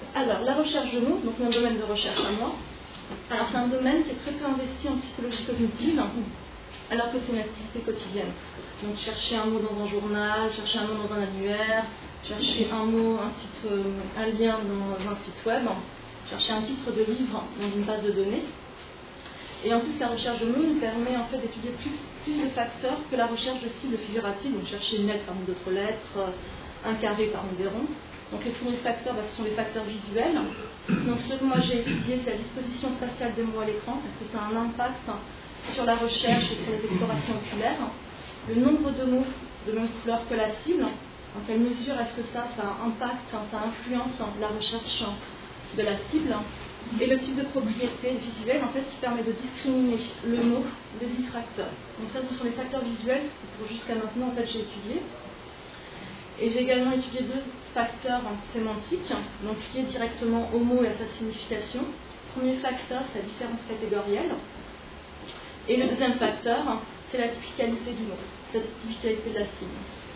Alors, la recherche de mots, donc mon domaine de recherche à moi. Alors, c'est un domaine qui est très peu investi en psychologie cognitive, alors que c'est une activité quotidienne. Donc, chercher un mot dans un journal, chercher un mot dans un annuaire, chercher un mot, un lien dans un site web, chercher un titre de livre dans une base de données. Et en plus, la recherche de mots nous permet en fait d'étudier plus de facteurs que la recherche de cibles figuratives, donc chercher une lettre parmi d'autres lettres, un carré parmi des ronds. Donc les premiers facteurs, ce sont les facteurs visuels. Donc ce que moi j'ai étudié, c'est la disposition spatiale des mots à l'écran, parce que ça a un impact sur la recherche et sur les explorations oculaires. Le nombre de mots de même couleur que la cible, en quelle mesure est-ce que ça impacte, ça influence la recherche de la cible. Et le type de propriété visuelle, en fait, qui permet de discriminer le mot des distracteurs. Donc ça, ce sont les facteurs visuels que jusqu'à maintenant, en fait, j'ai étudié. Et j'ai également étudié deux facteurs sémantiques, donc liés directement au mot et à sa signification. Le premier facteur, c'est la différence catégorielle. Et le deuxième facteur, c'est la typicalité du mot, la typicalité de la cible.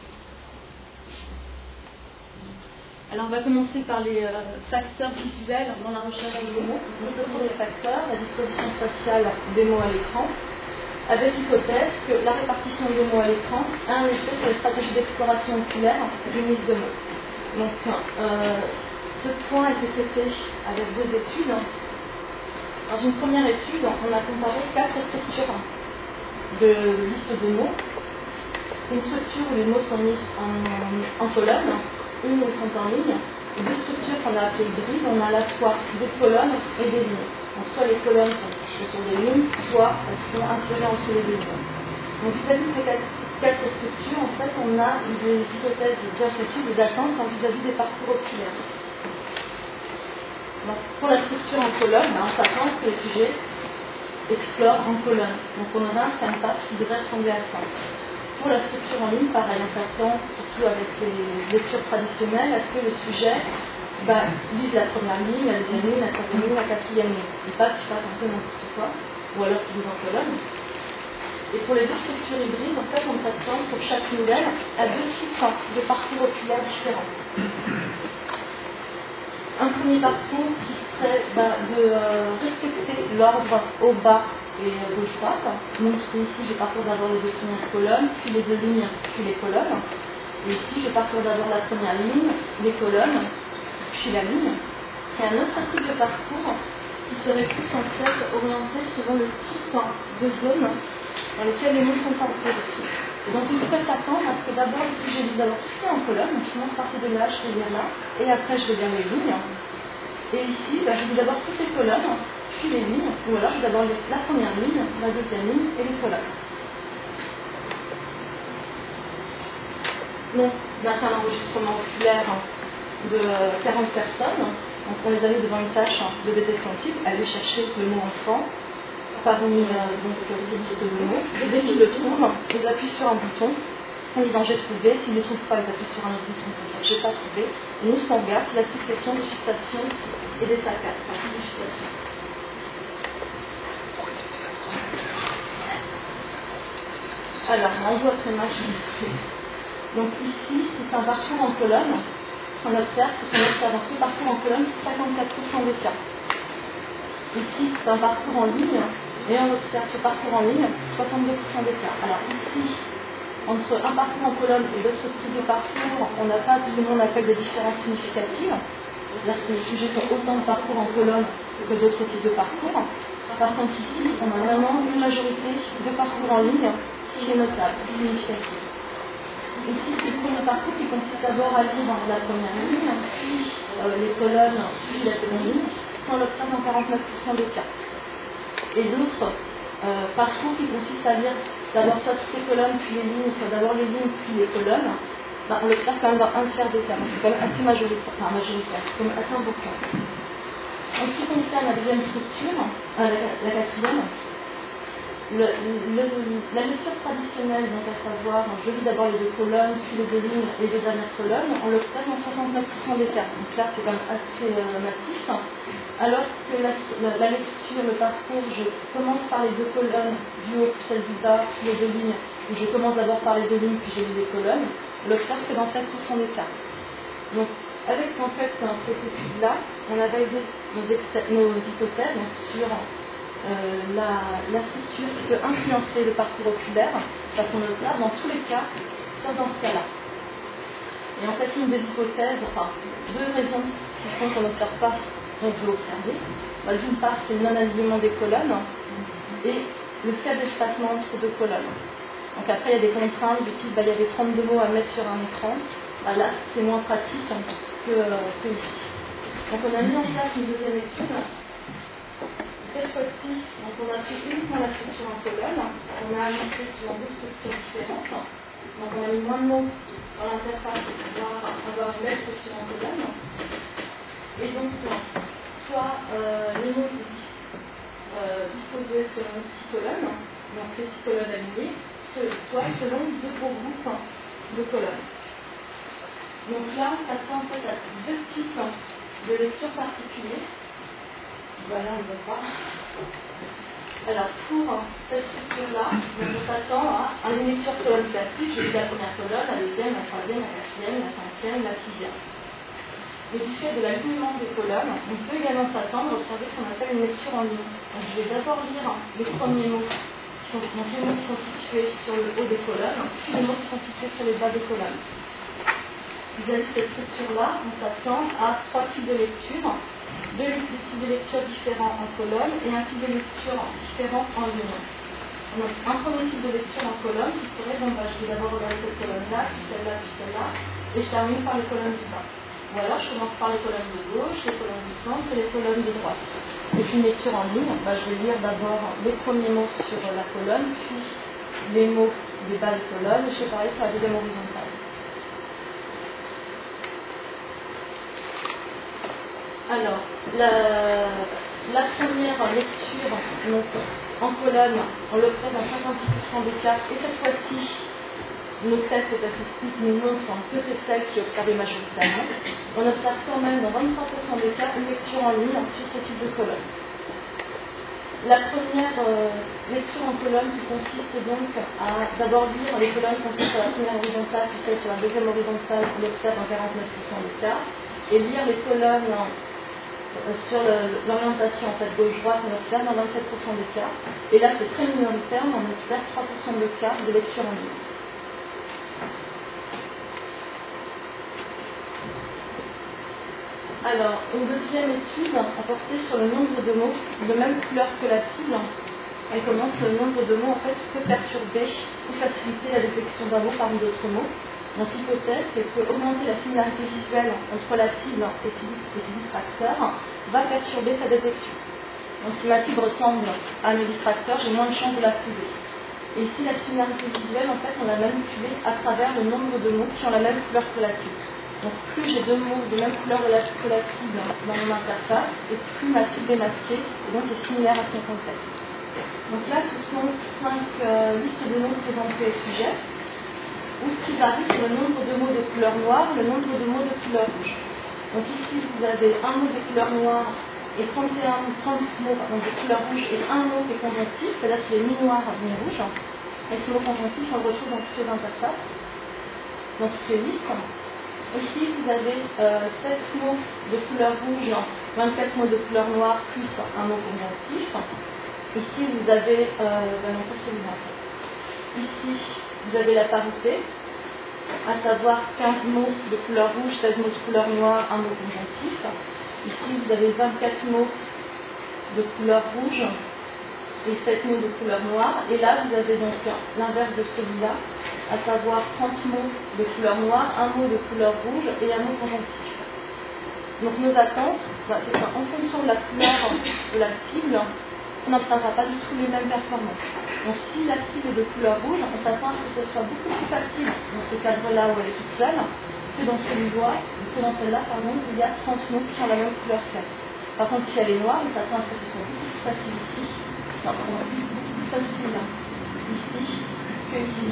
Alors on va commencer par les facteurs visuels dans la recherche des mots. Donc, le premier facteur, la disposition spatiale des mots à l'écran, avec l'hypothèse que la répartition des mots à l'écran a un effet sur les stratégies d'exploration oculaire du mise de mots. Donc ce point a été traité avec deux études. Dans une première étude, on a comparé 4 structures de liste de mots. Une structure où les mots sont mis en colonne, une où ils sont en ligne, et deux structures qu'on a appelées hybrides, on a à la fois des colonnes et des lignes. Donc soit les colonnes sont sur des lignes, soit elles sont insérées entre les deux lignes. Donc vis-à-vis de ces quatre structures, en fait, on a des hypothèses bien précises, des attentes vis-à-vis des parcours oculaires. Donc pour la structure en colonne, on s'attend que les sujets explorent en colonne. Donc on aura un impact qui devrait ressembler à ça. Pour la structure en ligne, pareil, on s'attend, surtout avec les lectures traditionnelles, à ce que le sujet lise la première ligne, la deuxième ligne, la troisième ligne, la quatrième ligne. Il fasse un peu n'importe quoi, ou alors qu'il lise en colonne. Et pour les deux structures hybrides, en fait, on s'attend pour chaque nouvelle à deux types de parcours oculaires différents. Un premier parcours qui serait de respecter l'ordre au bas et gauche-droite. Donc ici, je parcours d'abord les deux premières colonnes, puis les deux lignes, puis les colonnes. Et ici, je parcours d'abord la première ligne, les colonnes, puis la ligne. C'est un autre type de parcours qui serait plus en fait orienté selon le type de zone dans lesquelles les mots sont insérés. Et donc il faut s'attendre à ce que d'abord le sujet lise d'abord tout ce qui est en colonne, je commence par de là, je vais lire là, et après je vais lire les lignes. Et ici, je lis d'abord toutes les colonnes, puis les lignes, ou alors je vais d'abord lire la première ligne, la deuxième ligne et les colonnes. Donc, on a fait un enregistrement oculaire de 40 personnes. Donc, on les a mis devant une tâche de détection type, aller chercher le mot enfant parmi ces listes de mots. Et dès qu'ils le trouvent, ils appuient sur un bouton en disant j'ai trouvé. S'ils ne le trouvent pas, ils appuient sur un autre bouton pour dire j'ai pas trouvé. Et nous, ce qu'on regarde, c'est la succession des fixations et des saccades. Alors, on voit très mal. Donc ici, c'est un parcours en colonne. Ce qu'on observe, c'est qu'on observe dans ce parcours en colonne 54% des cas. Ici, c'est un parcours en ligne, et on observe ce parcours en ligne 62% des cas. Alors ici, entre un parcours en colonne et d'autres types de parcours, on n'a pas tout le monde appelle des différences significatives. C'est-à-dire que les sujets font autant de parcours en colonne que d'autres types de parcours. Par contre ici, on a vraiment une majorité de parcours en ligne qui est notable, significative. Ici, c'est le premier parcours qui consiste d'abord à lire la première ligne, puis les colonnes, puis la seconde ligne. On l'observe dans 49% des cas. Et d'autres parcours qui consistent à lire d'abord soit toutes les colonnes, puis les lignes, soit d'abord les lignes, puis les colonnes, on l'observe quand même dans un tiers des cas. Donc c'est quand même assez majoritaire, c'est quand même assez important. En ce qui concerne la deuxième structure, la quatrième, la lecture traditionnelle, donc à savoir, je lis d'abord les deux colonnes, puis les deux lignes, les deux dernières colonnes, on l'observe dans 69% des cas. Donc là, c'est quand même assez massif. Alors que la lecture, le parcours, je commence par les deux colonnes, du haut puis celle du bas, puis les deux lignes, et je commence d'abord par les deux lignes, puis je lis les colonnes, on l'observe que dans 16% des cas. Donc, avec en fait cette étude-là, on a validé nos hypothèses sur la structure qui peut influencer le parcours oculaire de façon notable dans tous les cas, sauf dans ce cas-là. Et en fait, une des hypothèses, enfin, deux raisons qui font qu'on n'observe pas ce qu'on veut observer. D'une part, c'est le non-alignement des colonnes et le faible espacement entre deux colonnes. Donc après, il y a des contraintes du type, il y avait 32 mots à mettre sur un écran. Là, c'est moins pratique que ici. Donc on a mis en place une deuxième étude. Cette fois-ci, on a pris uniquement la structure en colonne. On a annoncé sur deux structures différentes. Donc on a mis moins de mots sur l'interface pour pouvoir avoir une belle structure en colonne. Et donc, soit les mots disposés selon 6 colonnes, donc les 6 colonnes alignées, soit selon deux gros groupes de colonnes. Donc là, on passe en fait à deux types de lecture particuliers. Voilà, on ne voit pas. Alors, pour cette structure-là, on s'attend à une lecture colonne classique. J'ai vu la première colonne, la deuxième, la troisième, la quatrième, la cinquième, la sixième. Et du fait de l'alignement des colonnes, on peut également s'attendre à observer ce qu'on appelle une lecture en ligne. Donc, je vais d'abord lire les premiers mots, donc les mots qui sont situés sur le haut des colonnes, puis les mots qui sont situés sur les bas des colonnes. Vis-à-vis de cette structure-là, on s'attend à trois types de lecture. Deux types de lecture différents en colonne et un type de lecture différent en ligne. Donc un premier type de lecture en colonne qui serait, je vais d'abord regarder cette colonne-là, puis celle-là, et je termine par les colonnes du bas. Ou alors je commence par les colonnes de gauche, les colonnes du centre et les colonnes de droite. Et puis une lecture en ligne, je vais lire d'abord les premiers mots sur la colonne, puis les mots des bas de colonne, et je fais pareil sur la deuxième horizontale. Alors, la première lecture donc, en colonne, on l'observe dans 56% des cas, et cette fois-ci, nos tests statistiques nous montrent que c'est celle qui est observée majoritairement. On observe quand même dans 23% des cas une lecture en ligne sur ce type de colonne. La première lecture en colonne qui consiste donc à d'abord lire les colonnes qui sont sur la première horizontale, puis celles sur la deuxième horizontale, on l'observe dans 49% des cas, et lire les colonnes sur l'orientation en fait gauche-droite, on observe dans 27% des cas. Et là, c'est très minoritaire, mais on observe 3% de cas de lecture en ligne. Alors, une deuxième étude a porté sur le nombre de mots de même couleur que la cible. Elle commence le nombre de mots en fait peut perturber ou faciliter la détection d'un mot parmi d'autres mots. Notre hypothèse, c'est que augmenter la similarité visuelle entre la cible et ses distracteurs va perturber sa détection. Donc si ma cible ressemble à mes distracteurs, j'ai moins de chances de la trouver. Et ici, la similarité visuelle, en fait, on l'a manipulée à travers le nombre de mots qui ont la même couleur que la cible. Donc plus j'ai deux mots de même couleur que la cible dans mon interface, et plus ma cible est masquée, et donc est similaire à son contexte. Donc là, ce sont 5 listes de mots présentées au sujet. Où ce qui varie, c'est le nombre de mots de couleur noire, le nombre de mots de couleur rouge. Donc ici, vous avez un mot de couleur noire et 30 mots de couleur rouge et un mot qui est conjonctif, c'est-à-dire qu'il est mi-noir, mi-rouge. Et ce mot conjonctif, on le retrouve dans toutes les interfaces, dans toutes les listes. Ici, vous avez 7 mots de couleur rouge, 24 mots de couleur noire, plus un mot conjonctif. Ici, vous avez, non pas celui-là. Ici, vous avez la parité, à savoir 15 mots de couleur rouge, 16 mots de couleur noire, un mot conjonctif. Ici, vous avez 24 mots de couleur rouge et 7 mots de couleur noire. Et là, vous avez donc l'inverse de celui-là, à savoir 30 mots de couleur noire, un mot de couleur rouge et un mot conjonctif. Donc nos attentes, c'est qu'en fonction de la couleur de la cible, on n'obtiendra pas du tout les mêmes performances. Donc si la cible est de couleur rouge, on s'attend à ce que ce soit beaucoup plus facile dans ce cadre-là où elle est toute seule, que dans celui-là, où il y a 30 mots qui ont la même couleur qu'elle. Par contre, si elle est noire, on s'attend à ce que ce soit beaucoup plus facile ici, beaucoup plus facile ici que ici.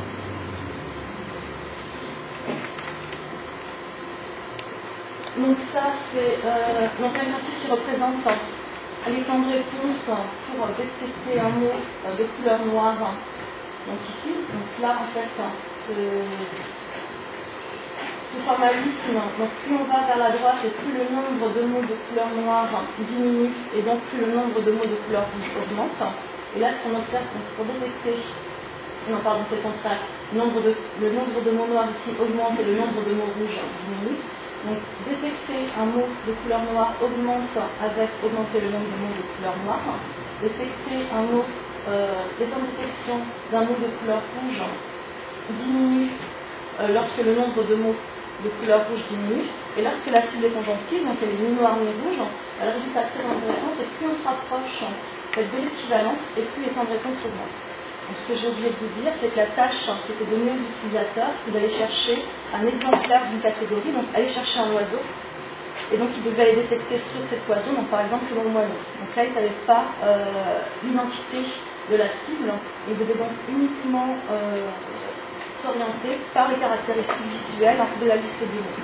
Donc ça, c'est un graphique qui représente les temps de réponse pour détecter un mot de couleur noire. Donc ici, donc là en fait, sous formalisme, donc plus on va vers la droite et plus le nombre de mots de couleur noire diminue et donc plus le nombre de mots de couleur rouge augmente. Et là, ce qu'on observe, c'est pour détecter, non pardon, c'est le contraire, le nombre de mots noirs ici augmente et le nombre de mots rouges diminue. Donc détecter un mot de couleur noire augmente avec augmenter le nombre de mots de couleur noire. Détecter un mot, étant détection d'un mot de couleur rouge diminue lorsque le nombre de mots de couleur rouge diminue, et lorsque la cible est conjonctive, donc elle est ni noire ni rouge, le résultat très intéressant, c'est que plus on se rapproche de l'équivalence, et plus les temps de réponse augmentent. Donc ce que j'ai oublié de vous dire, c'est que la tâche qui était donnée aux utilisateurs, c'est d'aller chercher un exemplaire d'une catégorie, donc aller chercher un oiseau, et donc ils devaient aller détecter sur cet oiseau, donc par exemple le moineau. Donc là, ils ne savaient pas l'identité de la cible, ils devaient donc uniquement s'orienter par les caractéristiques visuelles de la liste des mots.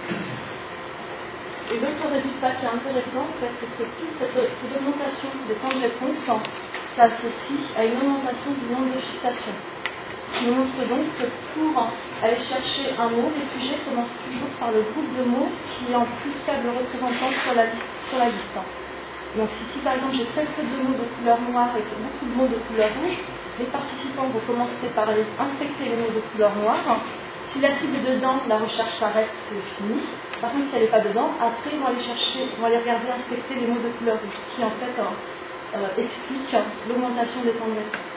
Et l'autre résultat qui est intéressant, c'est que toute cette augmentation des temps de réponse s'associe à une augmentation du nombre de fixations. Qui nous montre donc que pour aller chercher un mot, les sujets commencent toujours par le groupe de mots qui est en plus faible représentant sur la liste. Donc si par exemple j'ai très peu de mots de couleur noire et beaucoup de mots de couleur rouge, les participants vont commencer par aller inspecter les mots de couleur noire. Si la cible est dedans, la recherche s'arrête, c'est fini. Par contre, si elle n'est pas dedans, après ils vont aller regarder, inspecter les mots de couleur rouge, qui en fait explique l'augmentation des temps de réponse.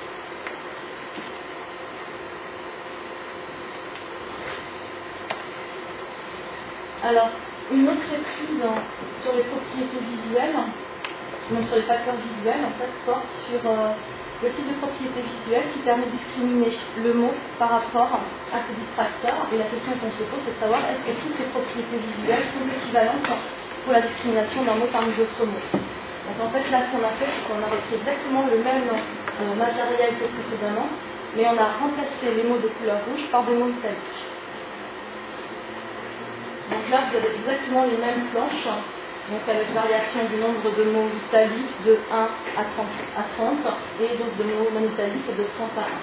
Alors, une autre étude sur les propriétés visuelles, donc sur les facteurs visuels, en fait, porte sur le type de propriété visuelle qui permet de discriminer le mot par rapport à ses distracteurs. Et la question qu'on se pose, c'est de savoir est-ce que toutes ces propriétés visuelles sont équivalentes pour la discrimination d'un mot parmi d'autres mots. Donc en fait, là, ce qu'on a fait, c'est qu'on a repris exactement le même matériel que précédemment, mais on a remplacé les mots de couleur rouge par des mots italiques. Donc là, vous avez exactement les mêmes planches, donc avec variation du nombre de mots italiques de 1 à 30 et donc de mots non italiques de 30 à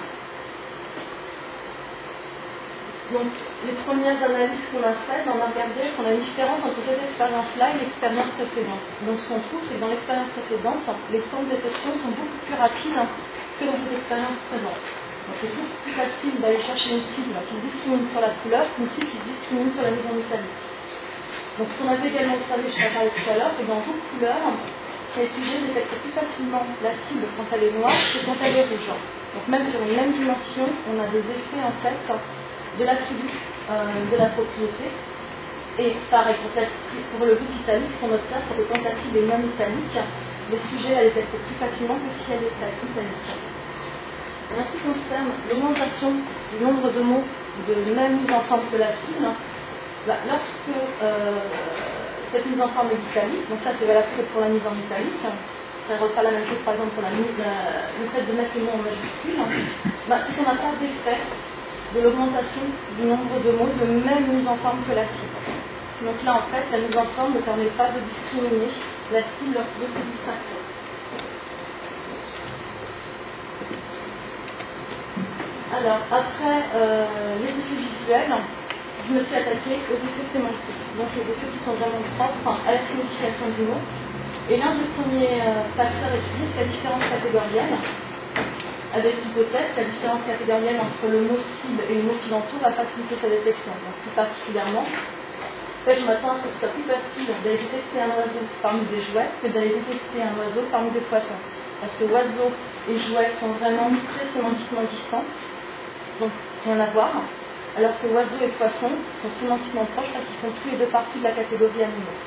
1. Donc les premières analyses qu'on a faites, on a regardé qu'on a une différence entre cette expérience-là et l'expérience précédente. Donc ce qu'on trouve, c'est que dans l'expérience précédente, les temps de détection sont beaucoup plus rapides que dans cette expérience présente. Donc c'est beaucoup plus facile d'aller chercher une cible qui discrimine sur la couleur qu'une cible qui discrimine sur la mise en italique. Donc ce qu'on avait également observé, je t'ai parlé tout à l'heure, c'est que dans d'autres couleurs, les sujets détectent plus facilement la cible quand elle est noire que quand elle est rouge. Donc même sur une même dimension, on a des effets en fait de l'attribut de la propriété. Et pareil, pour le groupe italique, ce qu'on observe, c'est que quand la cible est non italique, les sujets la détectent plus facilement que si elle est italique. En ce qui concerne l'augmentation du nombre de mots de même mise en forme que la cible, lorsque cette mise en forme est italique, donc ça c'est valable pour la mise en italique, ça ne pas la même chose par exemple pour le fait de mettre les mots en majuscule, c'est qu'on n'a pas d'effet de l'augmentation du nombre de mots de même mise en forme que la cible. Donc là en fait, la mise en forme ne permet pas de discriminer la cible de ce distracteur. Alors, après les effets visuels, je me suis attaquée aux effets sémantiques, donc les effets qui sont vraiment propres à la signification du mot. Et l'un des premiers facteurs étudiés, c'est la différence catégorielle, avec l'hypothèse que la différence catégorielle entre le mot cible et le mot qui l'entoure va faciliter sa détection. Donc plus particulièrement, en fait, je m'attends à ce que ce soit plus facile d'aller détecter un oiseau parmi des jouets que d'aller détecter un oiseau parmi des poissons. Parce que oiseaux et jouets sont vraiment très sémantiquement distants. Donc rien à voir, alors que oiseaux et poissons sont sémantiquement proches parce qu'ils font tous les deux partie de la catégorie animaux.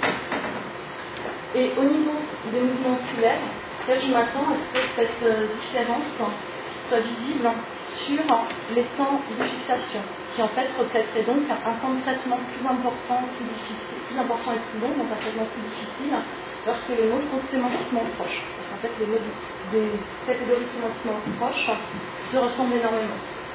Et au niveau des mouvements oculaires, je m'attends à ce que cette différence soit visible sur les temps de fixation, qui en fait reflèterait donc un temps de traitement plus important et plus long, donc un traitement plus difficile, lorsque les mots sont sémantiquement proches. Parce qu'en fait, les mots des catégories sémantiquement proches se ressemblent énormément.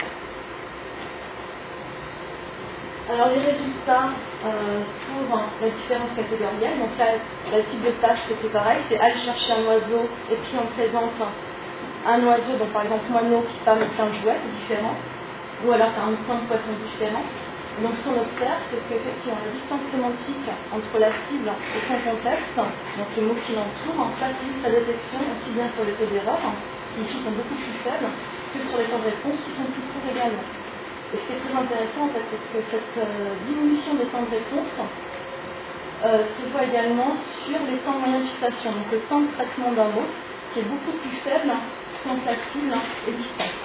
Alors les résultats pour la différence catégorielle, donc là le type de tâche c'était pareil, c'est aller chercher un oiseau et puis on présente un oiseau, donc par exemple moineau qui parle plein de jouets différents, ou alors un plein de poissons différents. Donc ce qu'on observe, c'est qu'effectivement la distance sémantique entre la cible et son contexte, donc le mot qui l'entoure, facilite sa détection aussi bien sur les taux d'erreur, qui ici sont beaucoup plus faibles, que sur les temps de réponse qui sont plus courts également. Et ce qui est très intéressant, en fait, c'est que cette diminution des temps de réponse se voit également sur les temps moyens de fixation, donc le temps de traitement d'un mot, qui est beaucoup plus faible quand la cible est distante.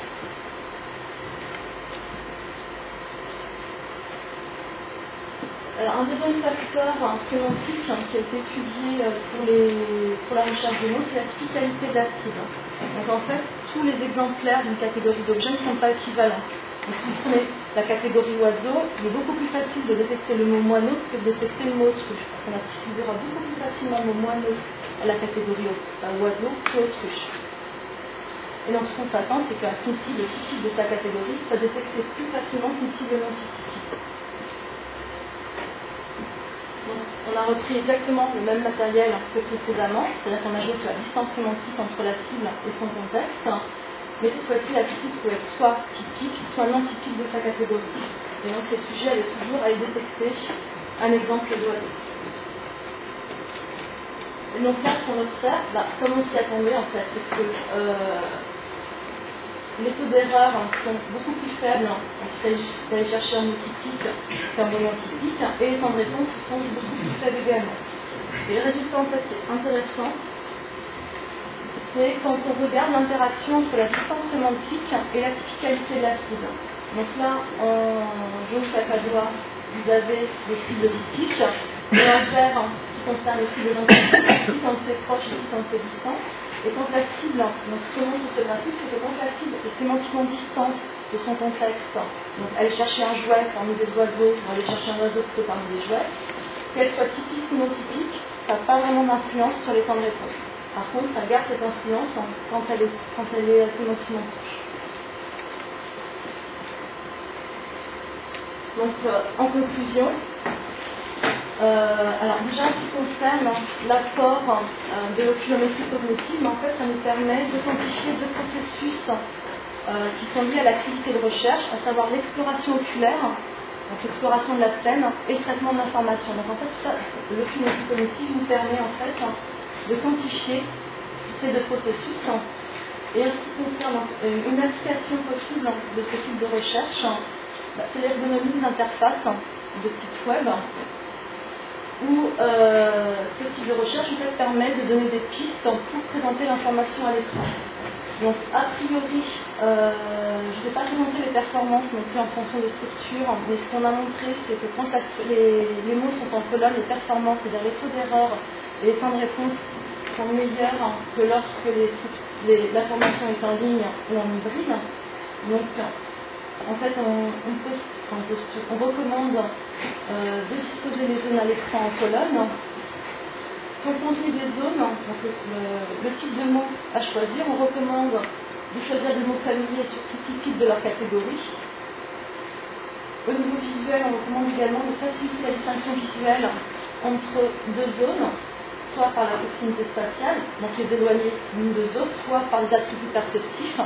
Alors, un deuxième facteur sémantique qui a été étudié pour la recherche de mots, c'est la typicalité de la cible. Donc en fait, tous les exemplaires d'une catégorie d'objets ne sont pas équivalents. Donc si vous prenez la catégorie oiseau, il est beaucoup plus facile de détecter le mot moineau que de détecter le mot autruche. Parce qu'on attribuera beaucoup plus facilement le mot moineau à la catégorie oiseau qu'autruche. Et donc ce qu'on s'attend, c'est qu'une cible typique de sa catégorie soit détectée plus facilement qu'une cible non typique. Donc, on a repris exactement le même matériel que précédemment, c'est-à-dire qu'on a joué sur la distance sémantique entre la cible et son contexte, mais cette fois-ci la cible peut être soit typique, soit non typique de sa catégorie. Et donc les sujets avaient toujours à y détecter un exemple d'oiseau. Et donc là, ce qu'on observe, comme on s'y attendait en fait, c'est que les taux d'erreur sont beaucoup plus faibles quand il s'agit d'aller chercher un mot typique qu'un mot non typique, et les temps de réponse sont beaucoup plus faibles également. Et le résultat en fait qui est intéressant, c'est quand on regarde l'interaction entre la distance sémantique et la typicalité de la cible. Donc là, en jaune chaque à droite, vous avez les cibles typiques, et en vert qui concerne les cibles non typiques, quand c'est proche et quand c'est distant. Et quand la cible, donc ce que montre ce graphique, c'est que quand la cible est sémantiquement distante de son contexte, donc aller chercher un jouet parmi des oiseaux, ou aller chercher un oiseau plutôt parmi des jouets, qu'elle soit typique ou non typique, ça n'a pas vraiment d'influence sur les temps de réponse. Par contre, ça garde cette influence quand elle est sémantiquement proche. Donc, en conclusion, alors déjà, en ce qui concerne l'apport de l'oculométrie cognitive, en fait, ça nous permet de quantifier deux processus qui sont liés à l'activité de recherche, à savoir l'exploration oculaire, donc l'exploration de la scène, et le traitement de l'information. Donc en fait, l'oculométrie cognitive nous permet en fait de quantifier ces deux processus. Et en ce qui concerne une application possible de ce type de recherche, c'est l'ergonomie des interfaces de type web, où ce type de recherche en fait, permet de donner des pistes pour présenter l'information à l'écran. Donc a priori, je ne vais pas présenter les performances non plus en fonction des structures, mais ce qu'on a montré, c'est que quand les mots sont en colonne, les performances, c'est-à-dire les taux d'erreur et les temps de réponse sont meilleurs que lorsque l'information est en ligne ou en hybride. Donc en fait, on recommande de disposer les zones à l'écran en colonne. Pour le contenu des zones, donc le type de mots à choisir, on recommande de choisir des mots familiers surtout typiques de leur catégorie. Au niveau visuel, on recommande également de faciliter la distinction visuelle entre deux zones, soit par la proximité spatiale, donc les éloigner l'une des autres, soit par des attributs perceptifs.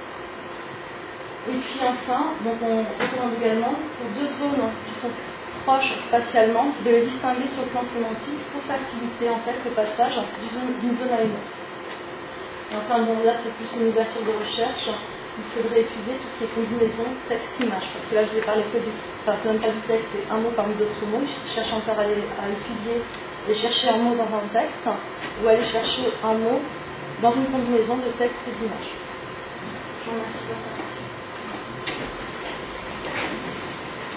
Et puis enfin, donc on recommande également pour deux zones qui sont proches spatialement de les distinguer sur le plan sémantique pour faciliter en fait le passage d'une zone à une autre. Et enfin bon, là c'est plus une ouverture de recherche, il faudrait étudier tout ce qui est combinaison texte-image, parce que là je vous ai parlé que c'est même pas du texte, c'est un mot parmi d'autres mots. Je cherche encore à étudier et chercher un mot dans un texte, ou aller chercher un mot dans une combinaison de texte et d'image. Je vous remercie.